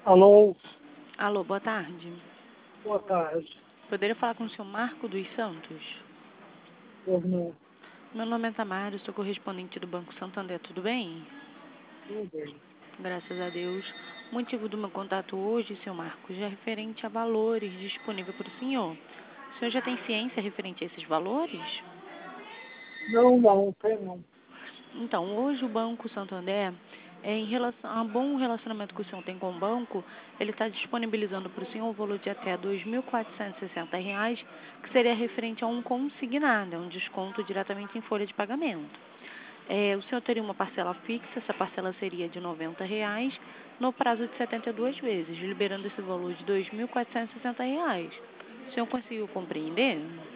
Alô, Alô, boa tarde. boa tarde. Poderia falar com o senhor Marco dos Santos? Tornou Meu nome é Tamara, sou correspondente do Banco Santander, tudo bem? tudo bem. Graças a Deus. O motivo do meu contato hoje, senhor Marcos, é referente a valores disponíveis para o senhor. O senhor já tem ciência referente a esses valores? Não, tem não. Então, hoje o Banco Santander, em relação a um bom relacionamento que o senhor tem com o banco, ele está disponibilizando para o senhor um valor de até R$ 2.460, que seria referente a um consignado, um desconto diretamente em folha de pagamento. O senhor teria uma parcela fixa, essa parcela seria de R$ 90, no prazo de 72 vezes, liberando esse valor de R$ 2.460. O senhor conseguiu compreender?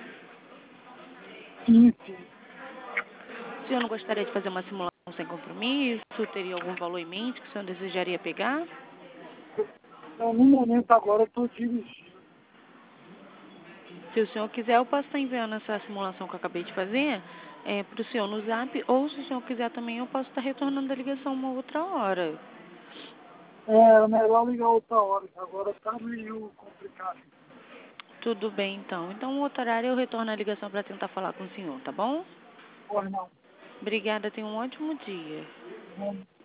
Sim, sim. O senhor não gostaria de fazer uma simulação sem compromisso? Teria algum valor em mente que o senhor desejaria pegar? Então, no momento agora eu estou dirigindo. Se o senhor quiser, eu posso estar enviando essa simulação que eu acabei de fazer para o senhor no Zap, ou se o senhor quiser também, eu posso estar retornando a ligação uma outra hora. É melhor ligar outra hora, que agora está meio complicado. Tudo bem, então. Então, outro horário eu retorno a ligação para tentar falar com o senhor, tá bom? Pois não. Obrigada, tenha um ótimo dia. Não.